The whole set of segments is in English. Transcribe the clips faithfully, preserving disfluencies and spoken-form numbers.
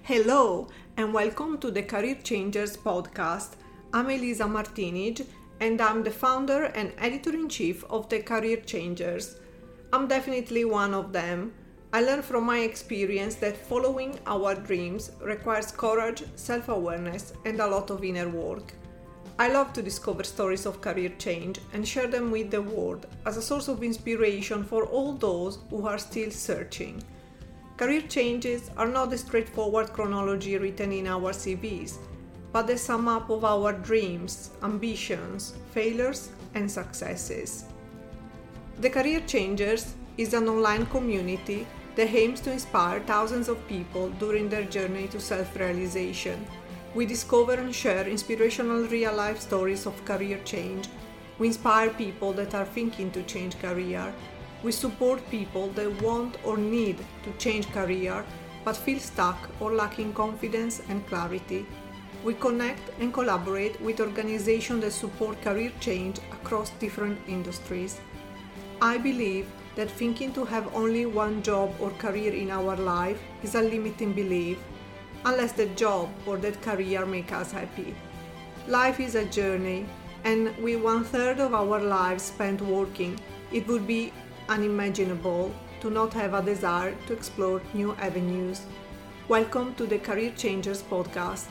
Hello and welcome to the Career Changers podcast. I'm Elisa Martinez and I'm the founder and editor-in-chief of the Career Changers. I'm definitely one of them. I learned from my experience that following our dreams requires courage, self-awareness, and a lot of inner work. I love to discover stories of career change and share them with the world as a source of inspiration for all those who are still searching. Career changes are not the straightforward chronology written in our C Vs, but the sum up of our dreams, ambitions, failures, and successes. The Career Changers is an online community that aims to inspire thousands of people during their journey to self-realization. We discover and share inspirational real-life stories of career change. We inspire people that are thinking to change career. We support people that want or need to change career but feel stuck or lacking confidence and clarity. We connect and collaborate with organizations that support career change across different industries. I believe that thinking to have only one job or career in our life is a limiting belief, unless that job or that career make us happy. Life is a journey, and with one third of our lives spent working, it would be unimaginable to not have a desire to explore new avenues. Welcome to the Career Changers podcast.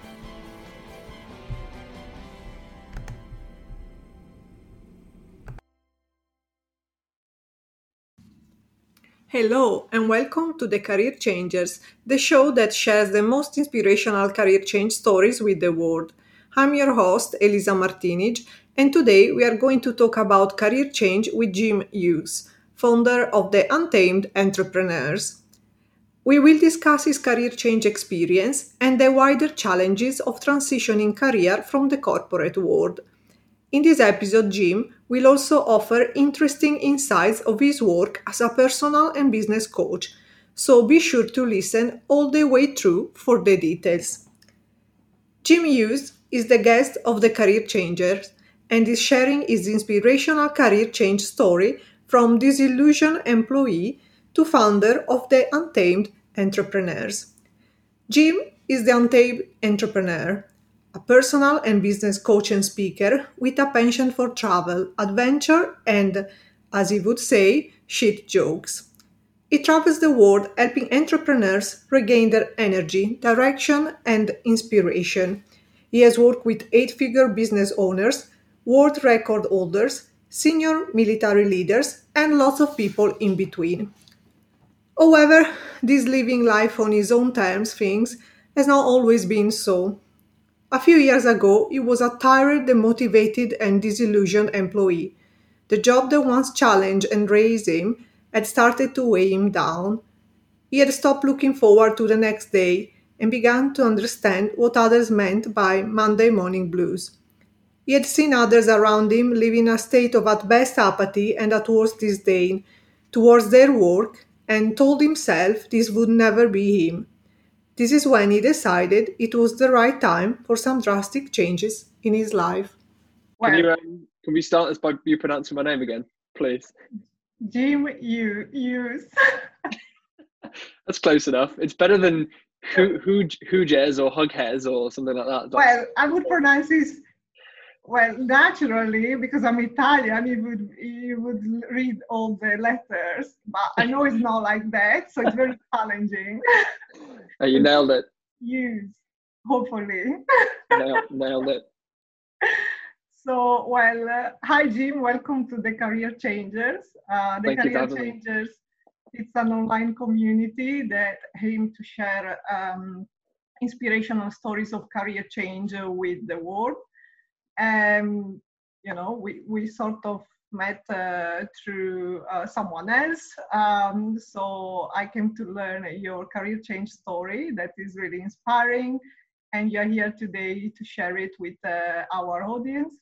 Hello and welcome to the Career Changers, the show that shares the most inspirational career change stories with the world. I'm your host, Elisa Martinez, and today we are going to talk about career change with Jim Hughes, founder of the Untamed Entrepreneurs. We will discuss his career change experience and the wider challenges of transitioning career from the corporate world. In this episode, Jim will also offer interesting insights of his work as a personal and business coach, so be sure to listen all the way through for the details. Jim Hughes is the guest of the Career Changers and is sharing his inspirational career change story from disillusioned employee to founder of the Untamed Entrepreneurs. Jim is the Untamed Entrepreneur, a personal and business coach and speaker with a penchant for travel, adventure, and, as he would say, shit jokes. He travels the world helping entrepreneurs regain their energy, direction, and inspiration. He has worked with eight-figure business owners, world record holders, senior military leaders, and lots of people in between. However, this living life on his own terms things has not always been so. A few years ago, he was a tired, demotivated, and disillusioned employee. The job that once challenged and raised him had started to weigh him down. He had stopped looking forward to the next day and began to understand what others meant by Monday morning blues. He had seen others around him live in a state of at best apathy and at worst disdain towards their work and told himself this would never be him. This is when he decided it was the right time for some drastic changes in his life. Can you um, can we start this by you pronouncing my name again, please? Jim you Hughes. That's close enough. It's better than who who Hughes or Hughes or something like that. Well, I would pronounce this well naturally because I'm Italian. You would you would read all the letters, but I know it's not like that, so it's very challenging. Oh, you nailed it. Hughes, hopefully. Nailed, nailed it. So, well, uh, hi Jim, welcome to the Career Changers. Uh, the Thank you for Career having me. Changers, it's an online community that aims to share um, inspirational stories of career change uh, with the world. And, you know, we, we sort of met uh, through uh, someone else. Um, so I came to learn your career change story that is really inspiring. And you're here today to share it with uh, our audience.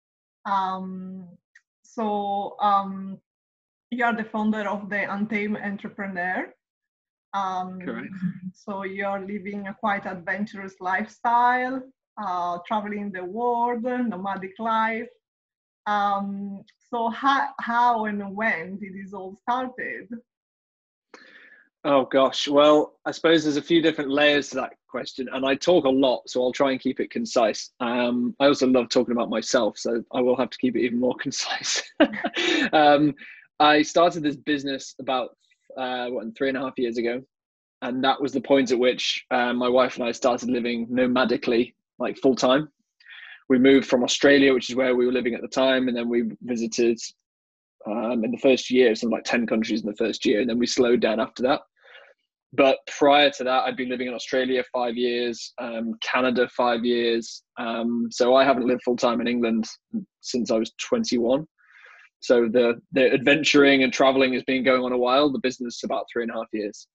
Um, so um, you're the founder of the Untamed Entrepreneur. Um, Correct. So you're living a quite adventurous lifestyle, uh, traveling the world, nomadic life. Um, so how, how and when did this all started? Oh gosh. Well, I suppose there's a few different layers to that question, and I talk a lot, so I'll try and keep it concise. Um, I also love talking about myself, so I will have to keep it even more concise. um, I started this business about uh, what, three and a half years ago, and that was the point at which uh, my wife and I started living nomadically, like full time. We moved from Australia, which is where we were living at the time, and then we visited um, in the first year, something like ten countries in the first year, and then we slowed down after that. But prior to that, I'd been living in Australia five years, um, Canada five years. Um, so I haven't lived full time in England since I was twenty-one. So the the adventuring and traveling has been going on a while. The business about three and a half years.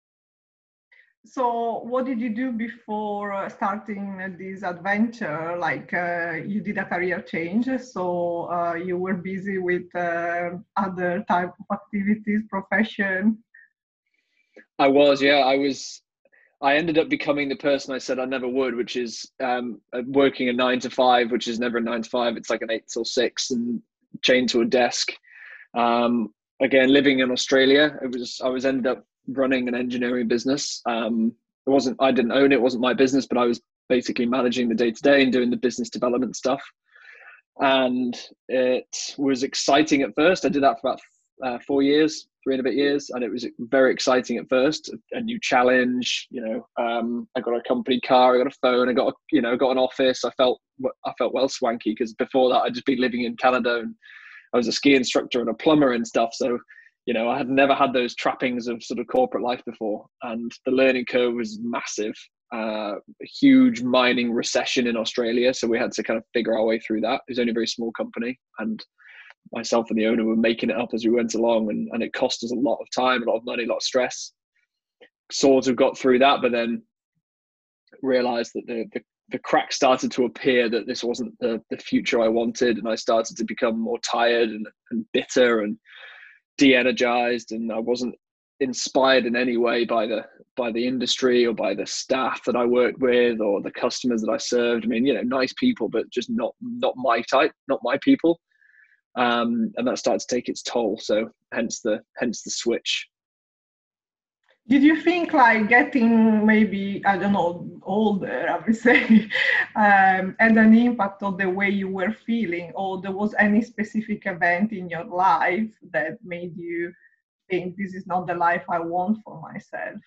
So what did you do before uh, starting this adventure? Like uh, you did a career change, so uh, you were busy with uh, other type of activities, profession. I was, yeah, I was. I ended up becoming the person I said I never would, which is um, working a nine to five, which is never a nine to five. It's like an eight till six and chained to a desk. Um, again, living in Australia, it was I was ended up running an engineering business. Um, it wasn't I didn't own it, it wasn't my business, but I was basically managing the day to day and doing the business development stuff. And it was exciting at first. I did that for about uh, four years. Three and a bit years, and it was very exciting at first. A new challenge, you know. Um, I got a company car, I got a phone, I got a, you know, got an office. I felt I felt well swanky because before that I'd just been living in Canada and I was a ski instructor and a plumber and stuff. So, you know, I had never had those trappings of sort of corporate life before, and the learning curve was massive. Uh, a huge mining recession in Australia, so we had to kind of figure our way through that. It was only a very small company, and myself and the owner were making it up as we went along, and, and it cost us a lot of time, a lot of money, a lot of stress. Sort of got through that, but then realized that the, the, the cracks started to appear, that this wasn't the, the future I wanted. And I started to become more tired and, and bitter and de-energized. And I wasn't inspired in any way by the, by the industry or by the staff that I worked with or the customers that I served. I mean, you know, nice people, but just not, not my type, not my people. Um, and that started to take its toll. So hence the hence the switch. Did you think like getting maybe, I don't know, older, I would say, um, had an impact on the way you were feeling, or there was any specific event in your life that made you think this is not the life I want for myself?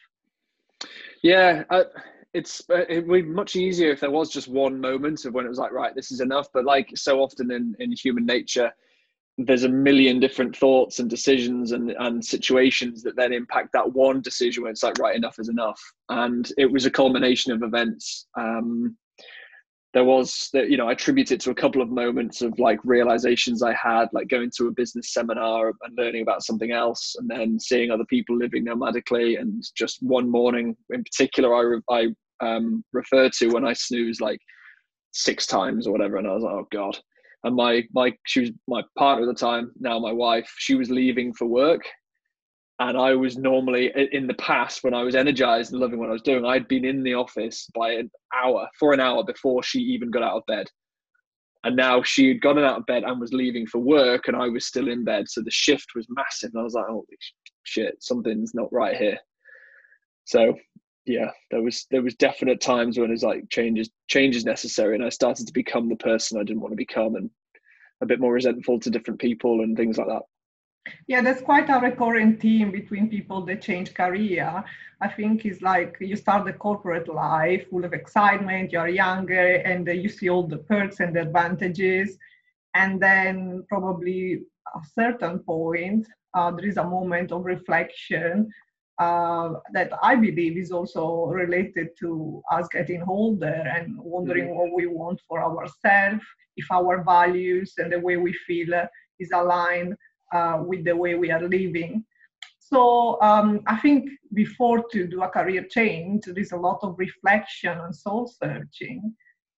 Yeah, I, it's it would be much easier if there was just one moment of when it was like, right, this is enough. But like so often in, in human nature, there's a million different thoughts and decisions and, and situations that then impact that one decision where it's like, right, enough is enough. And it was a culmination of events. Um, there was that, you know, I attribute it to a couple of moments of like realizations I had, like going to a business seminar and learning about something else, and then seeing other people living nomadically. And just one morning in particular, I, I um, referred to when I snoozed like six times or whatever. And I was like, oh God. And my, my, she was my partner at the time, now my wife, she was leaving for work. And I was normally, in the past, when I was energized and loving what I was doing, I'd been in the office by an hour, for an hour before she even got out of bed. And now she had gotten out of bed and was leaving for work, and I was still in bed. So the shift was massive. And I was like, holy shit, something's not right here. So yeah, there was there was definite times when it was like changes change is necessary, and I started to become the person I didn't want to become, and a bit more resentful to different people and things like that. Yeah, that's quite a recurrent theme between people that change career. I think it's like you start the corporate life full of excitement, you're younger, and you see all the perks and the advantages, and then probably a certain point uh, there is a moment of reflection. Uh, that I believe is also related to us getting older and wondering mm-hmm. what we want for ourselves, if our values and the way we feel uh, is aligned uh, with the way we are living. So um, I think before to do a career change, there is a lot of reflection and soul searching.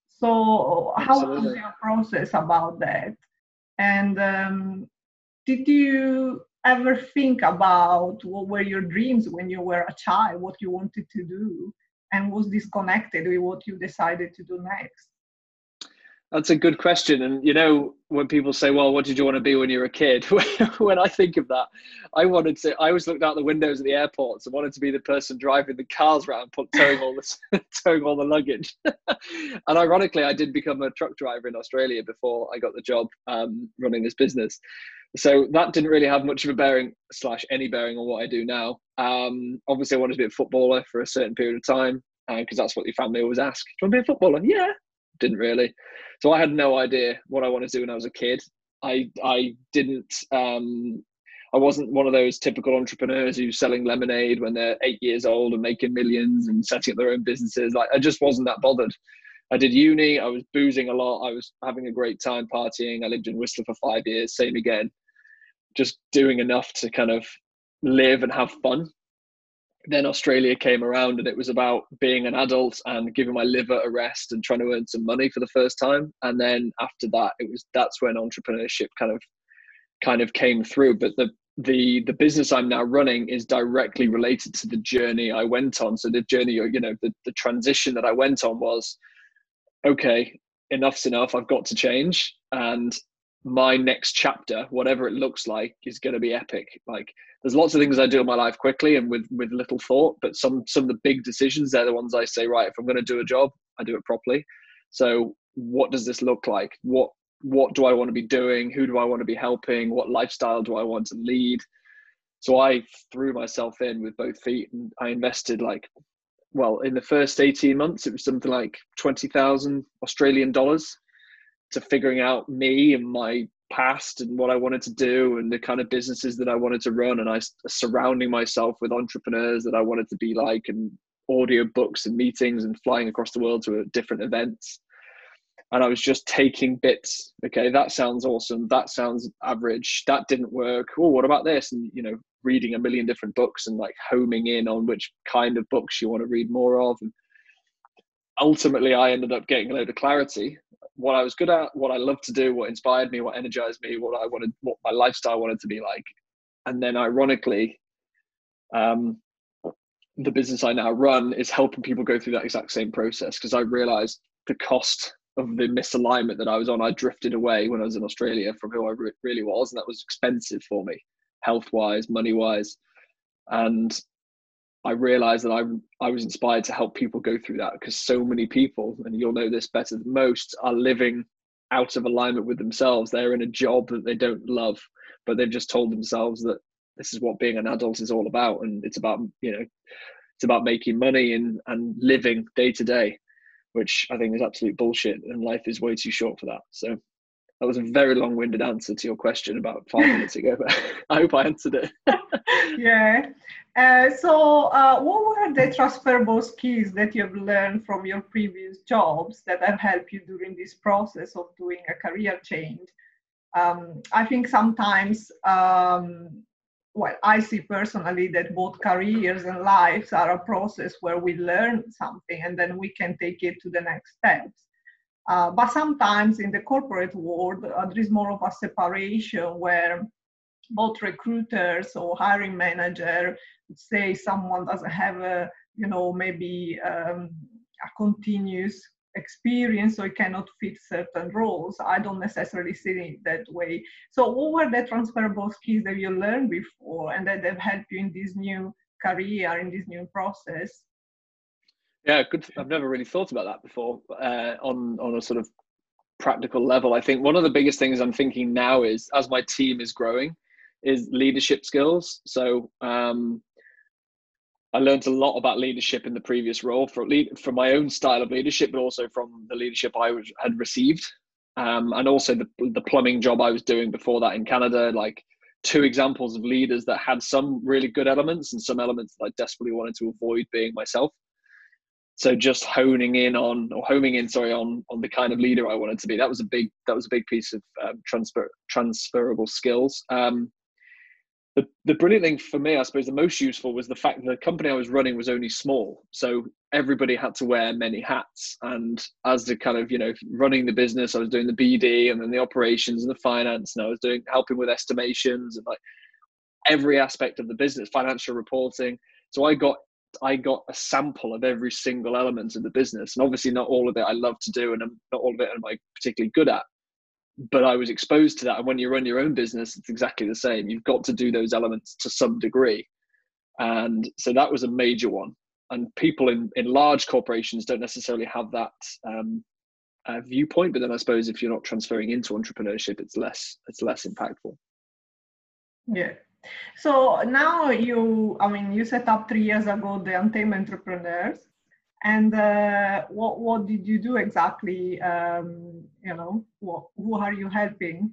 So how was your process about that? And um, did you ever think about what were your dreams when you were a child, what you wanted to do, and was this connected with what you decided to do next? That's a good question. And, you know, when people say, well, what did you want to be when you were a kid? When I think of that, I wanted to, I always looked out the windows at the airports and wanted to be the person driving the cars around, put, towing all the, towing all the luggage. And ironically, I did become a truck driver in Australia before I got the job um, running this business. So that didn't really have much of a bearing slash any bearing on what I do now. Um, obviously, I wanted to be a footballer for a certain period of time because uh, that's what your family always ask. Do you want to be a footballer? Yeah. Didn't really. So I had no idea what I wanted to do when I was a kid. I I didn't, um, I wasn't one of those typical entrepreneurs who's selling lemonade when they're eight years old and making millions and setting up their own businesses. Like, I just wasn't that bothered. I did uni, I was boozing a lot. I was having a great time partying. I lived in Whistler for five years, same again. Just doing enough to kind of live and have fun. Then Australia came around and it was about being an adult and giving my liver a rest and trying to earn some money for the first time. And then after that, it was, that's when entrepreneurship kind of, kind of came through. But the, the, the business I'm now running is directly related to the journey I went on. So the journey, you know, the, the transition that I went on was, okay, enough's enough. I've got to change. And my next chapter, whatever it looks like, is going to be epic. Like, there's lots of things I do in my life quickly and with, with little thought, but some, some of the big decisions, they're the ones I say, right, if I'm going to do a job, I do it properly. So what does this look like? What, what do I want to be doing? Who do I want to be helping? What lifestyle do I want to lead? So I threw myself in with both feet and I invested like, well, in the first eighteen months, it was something like twenty thousand Australian dollars to figuring out me and my past and what I wanted to do and the kind of businesses that I wanted to run. And I surrounding myself with entrepreneurs that I wanted to be like, and audio books and meetings and flying across the world to different events. And I was just taking bits. Okay, that sounds awesome. That sounds average. That didn't work. Oh, what about this? And, you know, reading a million different books and like homing in on which kind of books you want to read more of. And ultimately, I ended up getting a load of clarity. What I was good at, what I loved to do, what inspired me, what energized me, what I wanted, what my lifestyle wanted to be like. And then ironically, um, the business I now run is helping people go through that exact same process, because I realized the cost of the misalignment that I was on. I drifted away when I was in Australia from who I re- really was. And that was expensive for me, health-wise, money-wise. And I realized that I I was inspired to help people go through that, because so many people, and you'll know this better than most, are living out of alignment with themselves. They're in a job that they don't love, but they've just told themselves that this is what being an adult is all about. And it's about, you know, it's about making money and, and living day to day, which I think is absolute bullshit. And life is way too short for that. So that was a very long-winded answer to your question about five minutes ago, but I hope I answered it. Yeah. Uh, so uh, what were the transferable skills that you've learned from your previous jobs that have helped you during this process of doing a career change? Um, I think sometimes, um, well, I see personally that both careers and lives are a process where we learn something and then we can take it to the next steps. Uh, but sometimes in the corporate world, uh, there is more of a separation where both recruiters or hiring manager would say someone doesn't have a, you know, maybe um, a continuous experience, so it cannot fit certain roles. I don't necessarily see it that way. So what were the transferable skills that you learned before and that have helped you in this new career, in this new process? Yeah, good. I've never really thought about that before uh, on, on a sort of practical level. I think one of the biggest things I'm thinking now is, as my team is growing, is leadership skills. So um, I learned a lot about leadership in the previous role, for lead, from my own style of leadership, but also from the leadership I was, had received. Um, and also the, the plumbing job I was doing before that in Canada, like two examples of leaders that had some really good elements and some elements that I desperately wanted to avoid being myself. So just honing in on, or homing in, sorry, on on the kind of leader I wanted to be. That was a big, that was a big piece of um, transfer transferable skills. Um, the the brilliant thing for me, I suppose, the most useful was the fact that the company I was running was only small, so everybody had to wear many hats. And as the kind of, you know, running the business, I was doing the B D and then the operations and the finance, and I was doing helping with estimations and like every aspect of the business, financial reporting. So I got I got a sample of every single element of the business. And obviously not all of it I love to do, and not all of it am I particularly good at, but I was exposed to that. And when you run your own business, it's exactly the same. You've got to do those elements to some degree. And so that was a major one. And people in, in large corporations don't necessarily have that um, uh, viewpoint. But then I suppose if you're not transferring into entrepreneurship, it's less, it's less impactful. Yeah. So now you, I mean, you set up three years ago the Untamed Entrepreneurs. And uh, what what did you do exactly? Um, you know, what, who are you helping?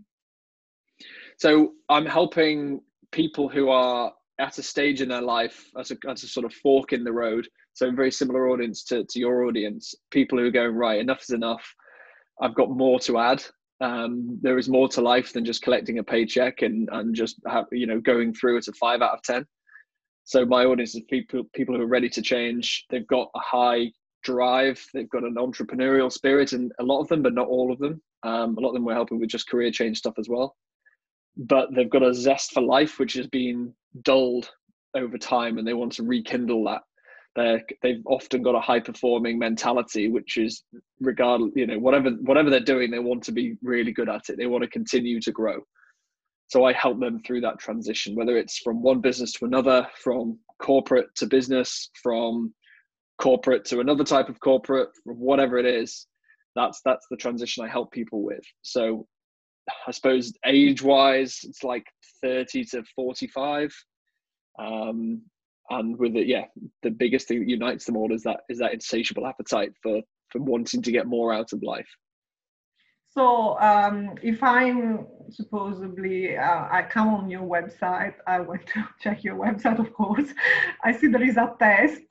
So I'm helping people who are at a stage in their life, as a, as a sort of fork in the road. So a very similar audience to, to your audience, people who are going, right, enough is enough. I've got more to add. Um, there is more to life than just collecting a paycheck and, and just, have, you know, going through it a five out of ten. So my audience is people, people who are ready to change. They've got a high drive. They've got an entrepreneurial spirit, and a lot of them, but not all of them. Um, a lot of them we're helping with just career change stuff as well. But they've got a zest for life, which has been dulled over time, and they want to rekindle that. They're, they've often got a high performing mentality, which is regardless, you know, whatever, whatever they're doing, they want to be really good at it. They want to continue to grow. So I help them through that transition, whether it's from one business to another, from corporate to business, from corporate to another type of corporate, from whatever it is. That's that's the transition I help people with. So I suppose age-wise, it's like thirty to forty-five. Um, and with it, yeah, the biggest thing that unites them all is that is that insatiable appetite for for wanting to get more out of life. So um, if I'm supposedly, uh, I come on your website, I went to check your website, of course. I see there is a test.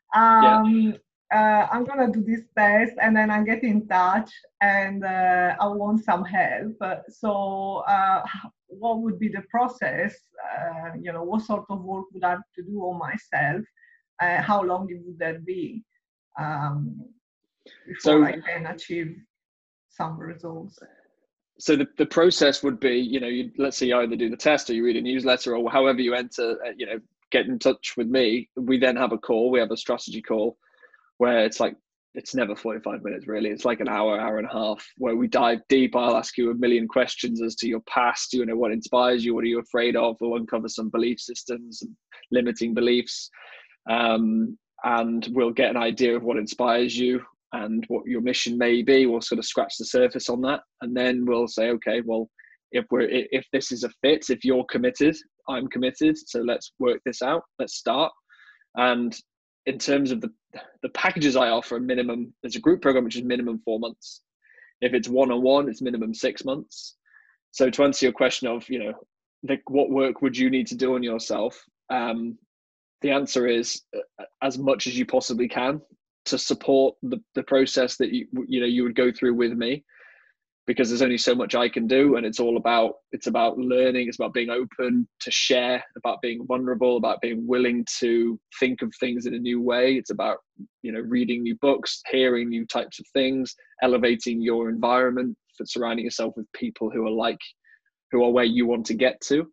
Um, yeah. uh, I'm going to do this test, and then I get in touch, and uh, I want some help. So uh, what would be the process? Uh, you know, what sort of work would I have to do on myself? Uh, how long would that be um, before so, I can achieve some results? So the, the process would be, you know, you, let's say you either do the test or you read a newsletter or however you enter, you know, get in touch with me. We then have a call. We have a strategy call where it's like, it's never forty-five minutes really. It's like an hour, hour and a half where we dive deep. I'll ask you a million questions as to your past, you know, what inspires you, what are you afraid of? We'll uncover some belief systems and limiting beliefs. Um, and we'll get an idea of what inspires you and what your mission may be. We'll sort of scratch the surface on that. And then we'll say, okay, well, if we're, if this is a fit, if you're committed, I'm committed. So let's work this out. Let's start. And in terms of the, the packages I offer, minimum, there's a group program, which is minimum four months. If it's one-on-one, it's minimum six months. So to answer your question of, you know, the, what work would you need to do on yourself? Um, the answer is uh, as much as you possibly can to support the, the process that you, you know, you would go through with me, because there's only so much I can do. And it's all about, it's about learning. It's about being open to share, about being vulnerable, about being willing to think of things in a new way. It's about, you know, reading new books, hearing new types of things, elevating your environment, for surrounding yourself with people who are like, who are where you want to get to.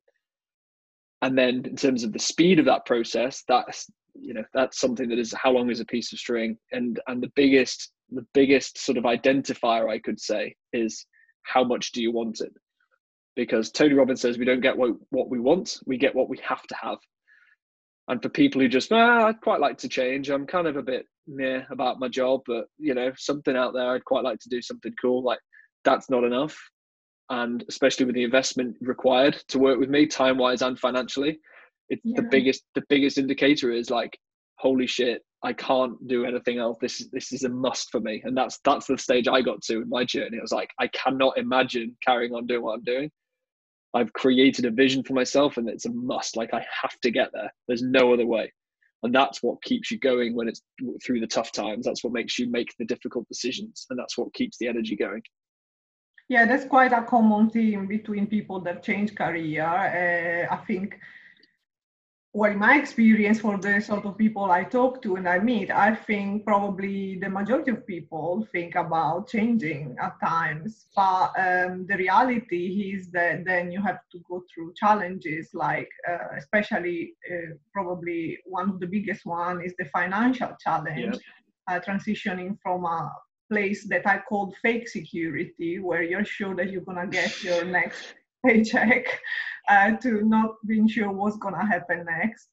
And then in terms of the speed of that process, that's, you know, that's something that is how long is a piece of string. And, and the biggest, the biggest sort of identifier I could say is how much do you want it? Because Tony Robbins says we don't get what, what we want, we get what we have to have. And for people who just, ah, I'd quite like to change. I'm kind of a bit meh about my job, but you know, something out there, I'd quite like to do something cool. Like that's not enough. And especially with the investment required to work with me, time wise and financially, it's yeah. the biggest, the biggest indicator is like, holy shit, I can't do anything else. This is, this is a must for me. And that's, that's the stage I got to in my journey. It was like, I cannot imagine carrying on doing what I'm doing. I've created a vision for myself and it's a must. Like I have to get there. There's no other way. And that's what keeps you going when it's through the tough times. That's what makes you make the difficult decisions. And that's what keeps the energy going. Yeah, that's quite a common theme between people that change career. Uh, I think well, in my experience, for the sort of people I talk to and I meet, I think probably the majority of people think about changing at times. But um, the reality is that then you have to go through challenges, like uh, especially uh, probably one of the biggest one is the financial challenge, yeah. uh, transitioning from a place that I called fake security, where you're sure that you're gonna get your next paycheck, uh, to not being sure what's gonna happen next.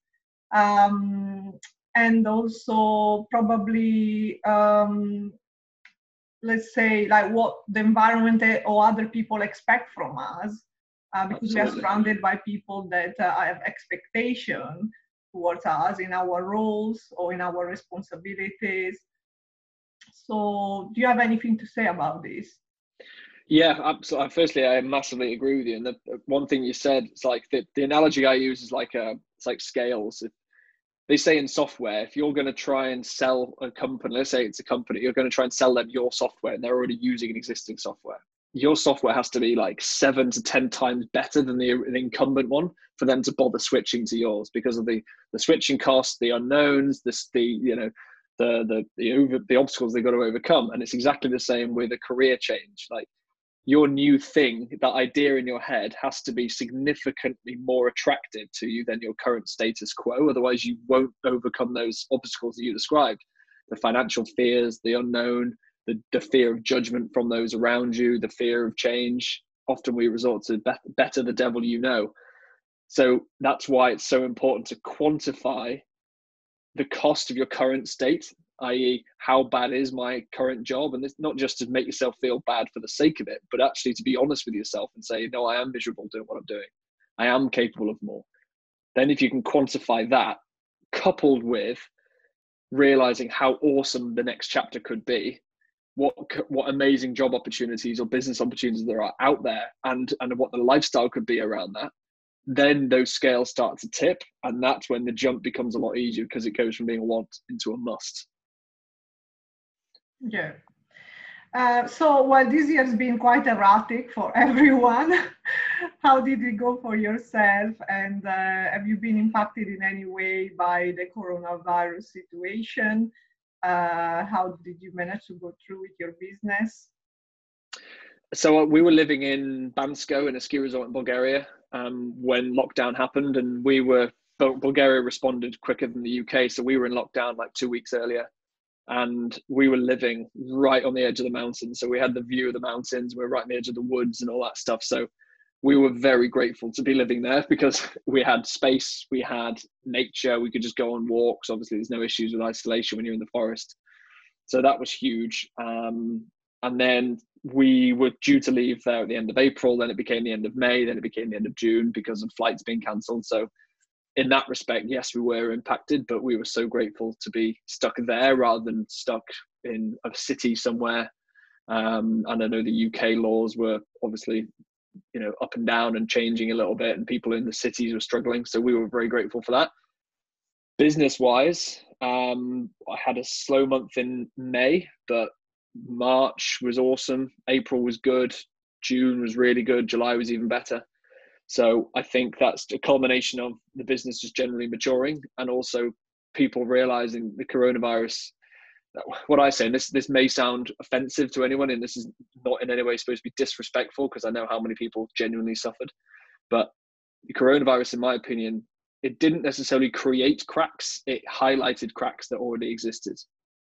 Um, and also probably, um, let's say, like what the environment or other people expect from us, uh, because Absolutely. We are surrounded by people that uh, have expectation towards us in our roles or in our responsibilities. So do you have anything to say about this? Yeah, absolutely. Firstly, I massively agree with you. And the one thing you said, it's like the, the analogy I use is like a, it's like scales. If they say in software, if you're going to try and sell a company, let's say it's a company, you're going to try and sell them your software and they're already using an existing software. Your software has to be like seven to ten times better than the, the incumbent one for them to bother switching to yours, because of the the switching costs, the unknowns, this the you know the the the over the obstacles they've got to overcome. And it's exactly the same with a career change. Like, your new thing, that idea in your head, has to be significantly more attractive to you than your current status quo. Otherwise, you won't overcome those obstacles that you described. The financial fears, the unknown, the, the fear of judgment from those around you, the fear of change. Often we resort to be- better the devil you know. So that's why it's so important to quantify the cost of your current state, that is how bad is my current job? And it's not just to make yourself feel bad for the sake of it, but actually to be honest with yourself and say, no, I am miserable doing what I'm doing. I am capable of more. Then if you can quantify that, coupled with realizing how awesome the next chapter could be, what what amazing job opportunities or business opportunities there are out there, and, and what the lifestyle could be around that, then those scales start to tip. And that's when the jump becomes a lot easier, because it goes from being a want into a must. Yeah. Uh, so, well, this year has been quite erratic for everyone. How did it go for yourself? And uh, have you been impacted in any way by the coronavirus situation? Uh, how did you manage to go through with your business? So uh, we were living in Bansko, in a ski resort in Bulgaria, um, when lockdown happened, and we were, Bulgaria responded quicker than the U K. So we were in lockdown like two weeks earlier. And we were living right on the edge of the mountains. So we had the view of the mountains, we were right on the edge of the woods and all that stuff. So we were very grateful to be living there, because we had space, we had nature, we could just go on walks. Obviously, there's no issues with isolation when you're in the forest. So that was huge. Um, and then we were due to leave there at the end of April. Then it became the end of May. Then it became the end of June because of flights being cancelled. So in that respect, yes, we were impacted, but we were so grateful to be stuck there rather than stuck in a city somewhere. Um, and I know the U K laws were obviously, you know, up and down and changing a little bit, and people in the cities were struggling. So we were very grateful for that. Business-wise, um, I had a slow month in May, but March was awesome. April was good. June was really good. July was even better. So I think that's a culmination of the business just generally maturing, and also people realizing the coronavirus. What I say, and this this may sound offensive to anyone, and this is not in any way supposed to be disrespectful, because I know how many people genuinely suffered. But the coronavirus, in my opinion, it didn't necessarily create cracks. It highlighted cracks that already existed.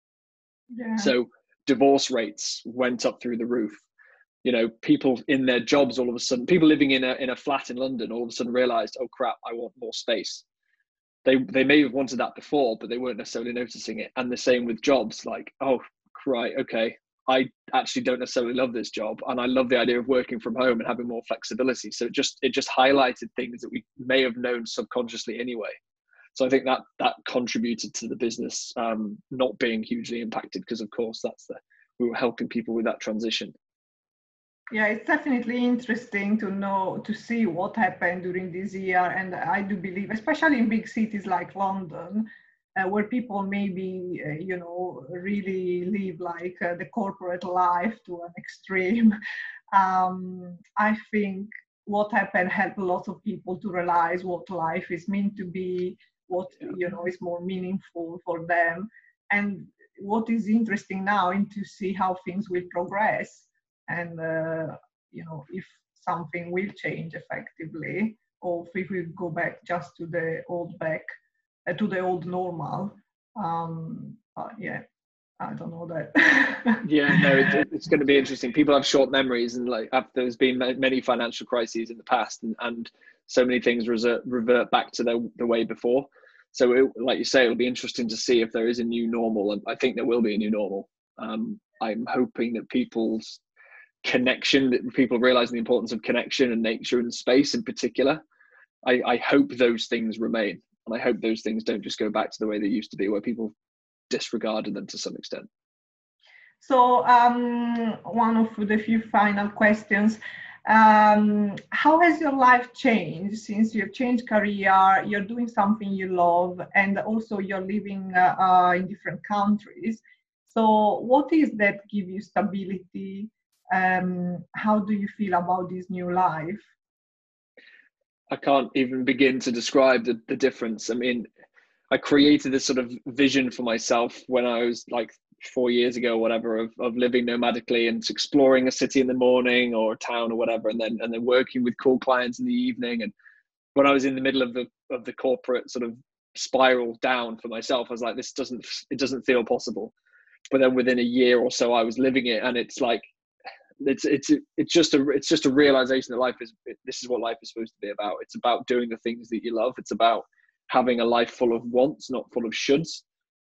Yeah. So divorce rates went up through the roof. You know, people in their jobs, all of a sudden, people living in a in a flat in London, all of a sudden realized, oh crap, I want more space. They they may have wanted that before, but they weren't necessarily noticing it. And the same with jobs, like, oh, right, okay, I actually don't necessarily love this job, and I love the idea of working from home and having more flexibility. So it just it just highlighted things that we may have known subconsciously anyway. So I think that that contributed to the business um, not being hugely impacted, because of course that's the we were helping people with that transition. Yeah, it's definitely interesting to know, to see what happened during this year. And I do believe, especially in big cities like London, uh, where people maybe, uh, you know, really live like uh, the corporate life to an extreme. Um, I think what happened helped lots of people to realize what life is meant to be, what, you know, is more meaningful for them. And what is interesting now is to see how things will progress, and, uh, you know, if something will change effectively, or if we go back just to the old back, uh, to the old normal. Um, but yeah, I don't know that. Yeah, no, it, it's going to be interesting. People have short memories, and like after there's been many financial crises in the past, and, and so many things revert, revert back to the, the way before. So it, like you say, it'll be interesting to see if there is a new normal, and I think there will be a new normal. Um, I'm hoping that people's connection, that people realize the importance of connection and nature and space in particular. I, I hope those things remain, and I hope those things don't just go back to the way they used to be, where people disregarded them to some extent. So um, one of the few final questions, um, how has your life changed since you've changed career, you're doing something you love, and also you're living uh, uh, in different countries? So what is that give you stability? Um, how do you feel about this new life? I can't even begin to describe the, the difference. I mean, I created this sort of vision for myself when I was like four years ago or whatever, of, of living nomadically and exploring a city in the morning or a town or whatever, and then and then working with cool clients in the evening. And when I was in the middle of the of the corporate sort of spiral down for myself, I was like, this doesn't it doesn't feel possible. But then within a year or so, I was living it, and it's like it's it's it's just a it's just a realization that life is this is what life is supposed to be about. It's about doing the things that you love. It's about having a life full of wants, not full of shoulds.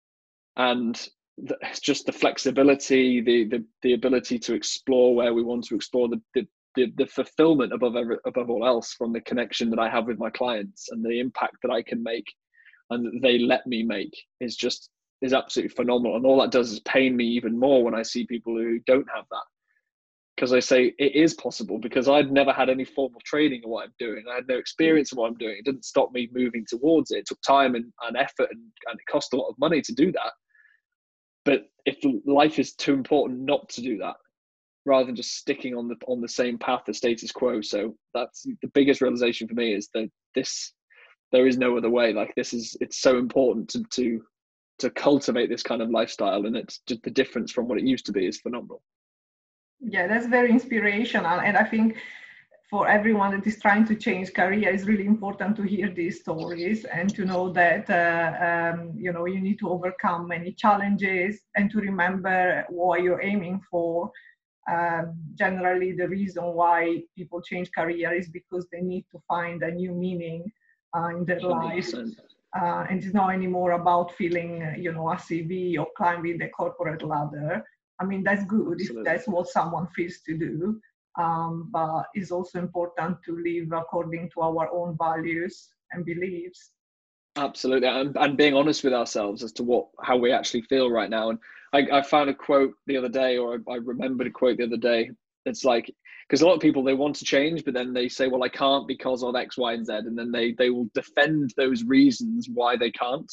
And the, just the flexibility, the, the the ability to explore where we want to explore, the the, the, the fulfillment above every, above all else from the connection that I have with my clients and the impact that I can make and that they let me make is just is absolutely phenomenal. And all that does is pain me even more when I see people who don't have that. Because I say it is possible, because I'd never had any formal training in what I'm doing. I had no experience in what I'm doing. It didn't stop me moving towards it. It took time and, and effort, and, and it cost a lot of money to do that. But if life is too important not to do that, rather than just sticking on the on the same path, the status quo. So that's the biggest realization for me, is that this there is no other way. Like this is it's so important to to to cultivate this kind of lifestyle, and it's just the difference from what it used to be is phenomenal. Yeah, that's very inspirational. And I think for everyone that is trying to change career, it's really important to hear these stories and to know that, uh, um, you know, you need to overcome many challenges and to remember what you're aiming for. Um, generally, the reason why people change career is because they need to find a new meaning uh, in their life. Uh, and it's not anymore about feeling, you know, a C V or climbing the corporate ladder. I mean, that's good Absolutely. If that's what someone feels to do, um, but it's also important to live according to our own values and beliefs. Absolutely, and, and being honest with ourselves as to what how we actually feel right now. And I, I found a quote the other day, or I, I remembered a quote the other day. It's like, because a lot of people, they want to change, but then they say, well, I can't because of X, Y, and Z. And then they, they will defend those reasons why they can't.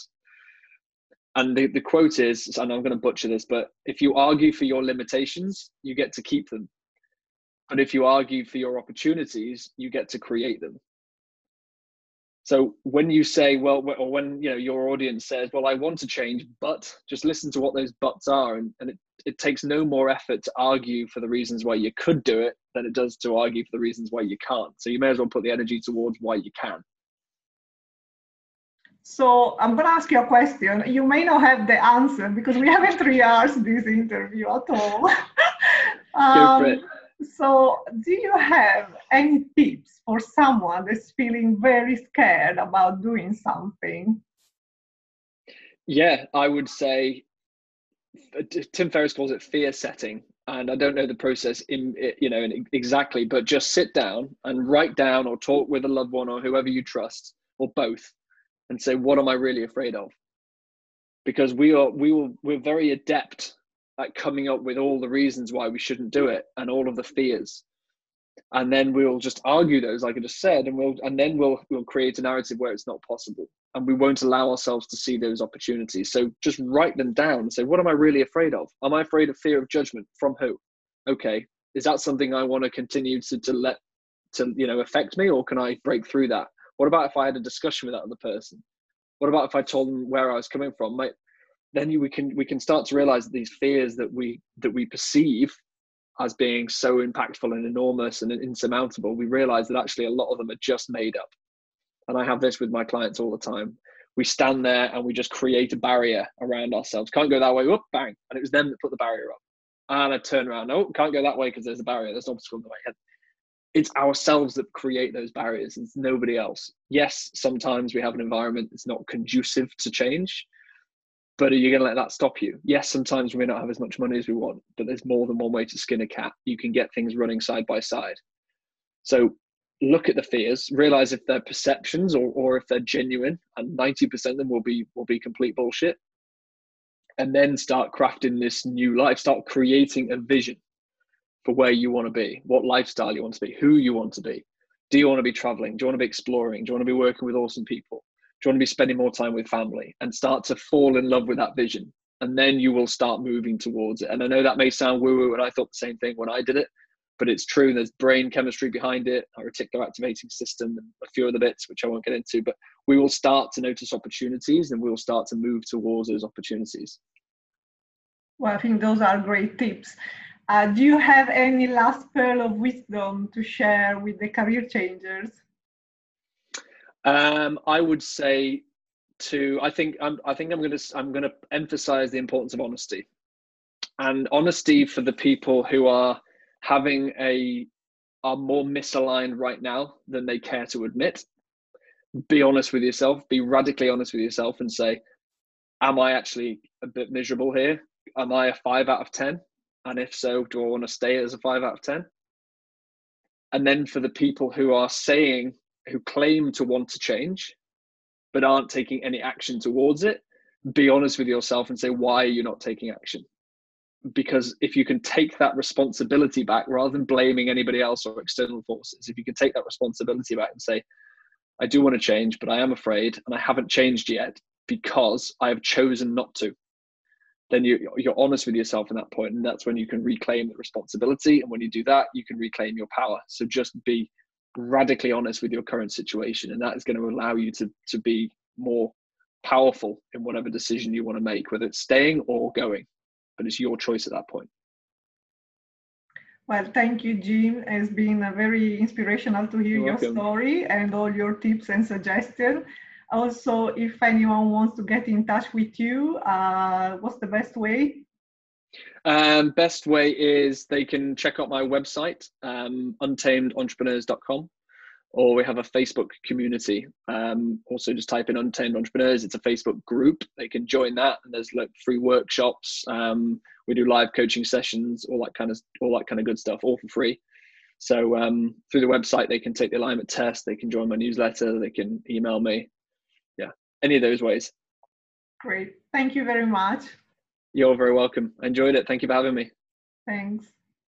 And the, the quote is, and I'm going to butcher this, but if you argue for your limitations, you get to keep them. But if you argue for your opportunities, you get to create them. So when you say, well, or when you know your audience says, well, I want to change, but just listen to what those buts are. And, and it, it takes no more effort to argue for the reasons why you could do it than it does to argue for the reasons why you can't. So you may as well put the energy towards why you can. So I'm going to ask you a question. You may not have the answer because we haven't rehearsed this interview at all. um, Go for it. So do you have any tips for someone that's feeling very scared about doing something? Yeah, I would say, Tim Ferriss calls it fear setting. And I don't know the process in, you know, exactly, but just sit down and write down or talk with a loved one or whoever you trust, or both, and say, what am I really afraid of? Because we are, we will, we're very adept at coming up with all the reasons why we shouldn't do it and all of the fears. And then we'll just argue those, like I just said, and we'll, and then we'll, we'll create a narrative where it's not possible. And we won't allow ourselves to see those opportunities. So just write them down and say, what am I really afraid of? Am I afraid of fear of judgment? From who? Okay. Is that something I want to continue to, to let, to, you know, affect me, or can I break through that? What about if I had a discussion with that other person? What about if I told them where I was coming from? Might, then you, we can we can start to realize that these fears that we that we perceive as being so impactful and enormous and insurmountable, we realize that actually a lot of them are just made up. And I have this with my clients all the time. We stand there and we just create a barrier around ourselves. Can't go that way, whoop, bang. And it was them that put the barrier up. And I turn around, no, can't go that way because there's a barrier, there's an obstacle in the way. And it's ourselves that create those barriers. It's nobody else. Yes, sometimes we have an environment that's not conducive to change, but are you going to let that stop you? Yes, sometimes we may not have as much money as we want, but there's more than one way to skin a cat. You can get things running side by side. So look at the fears, realize if they're perceptions or, or if they're genuine, and ninety percent of them will be will be complete bullshit. And then start crafting this new life, start creating a vision for where you want to be, what lifestyle you want to be, who you want to be. Do you want to be traveling? Do you want to be exploring? Do you want to be working with awesome people? Do you want to be spending more time with family? And start to fall in love with that vision. And then you will start moving towards it. And I know that may sound woo-woo, and I thought the same thing when I did it, but it's true. There's brain chemistry behind it, a reticular activating system, and a few other bits, which I won't get into, but we will start to notice opportunities and we'll start to move towards those opportunities. Well, I think those are great tips. Uh, do you have any last pearl of wisdom to share with the career changers? Um, I would say to, I think I'm, I think I'm going to, I'm going to emphasize the importance of honesty, and honesty for the people who are having a, are more misaligned right now than they care to admit. Be honest with yourself, be radically honest with yourself and say, am I actually a bit miserable here? Am I a five out of ten? And if so, do I want to stay as a five out of ten? And then for the people who are saying, who claim to want to change, but aren't taking any action towards it, be honest with yourself and say, why are you not taking action? Because if you can take that responsibility back, rather than blaming anybody else or external forces, if you can take that responsibility back and say, I do want to change, but I am afraid, and I haven't changed yet because I have chosen not to, then you, you're honest with yourself in that point, and that's when you can reclaim the responsibility. And when you do that, you can reclaim your power. So just be radically honest with your current situation, and that is going to allow you to, to be more powerful in whatever decision you want to make, whether it's staying or going, but it's your choice at that point. Well, thank you, Jim. It's been a very inspirational to hear You're your welcome. story and all your tips and suggestions. Also, if anyone wants to get in touch with you, uh, what's the best way? Um, best way is they can check out my website, um, untamed entrepreneurs dot com, or we have a Facebook community. Um, also, just type in Untamed Entrepreneurs. It's a Facebook group. They can join that, and there's like free workshops. Um, we do live coaching sessions, all that kind of all that kind of good stuff, all for free. So um, through the website, they can take the alignment test. They can join my newsletter. They can email me. Yeah, any of those ways. Great. Thank you very much. You're very welcome. I enjoyed it. Thank you for having me. Thanks.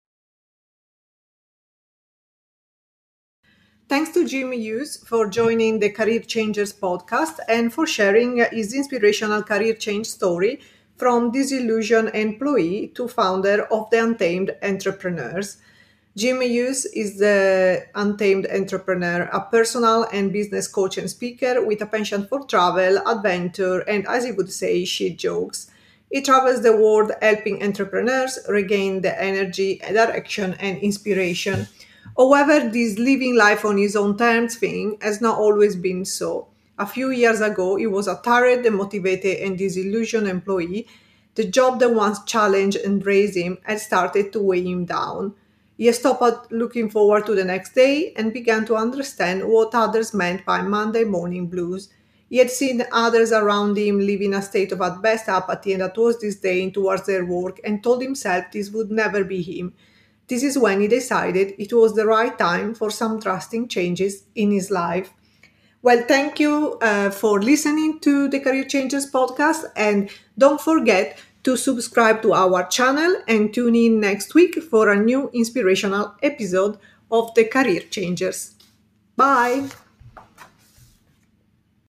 Thanks to Jim Hughes for joining the Career Changers podcast and for sharing his inspirational career change story from disillusioned employee to founder of the Untamed Entrepreneurs. Jim Hughes is the Untamed Entrepreneur, a personal and business coach and speaker with a penchant for travel, adventure, and, as he would say, shit jokes. He travels the world helping entrepreneurs regain the energy, direction, and inspiration. However, this living life on his own terms thing has not always been so. A few years ago, he was a tired, demotivated, and disillusioned employee. The job that once challenged and raised him had started to weigh him down. He stopped looking forward to the next day and began to understand what others meant by Monday morning blues. He had seen others around him live in a state of at best apathy and at worst disdain towards their work, and told himself this would never be him. This is when he decided it was the right time for some drastic changes in his life. Well, thank you uh, for listening to the Career Changers podcast, and don't forget to subscribe to our channel and tune in next week for a new inspirational episode of the Career Changers. Bye!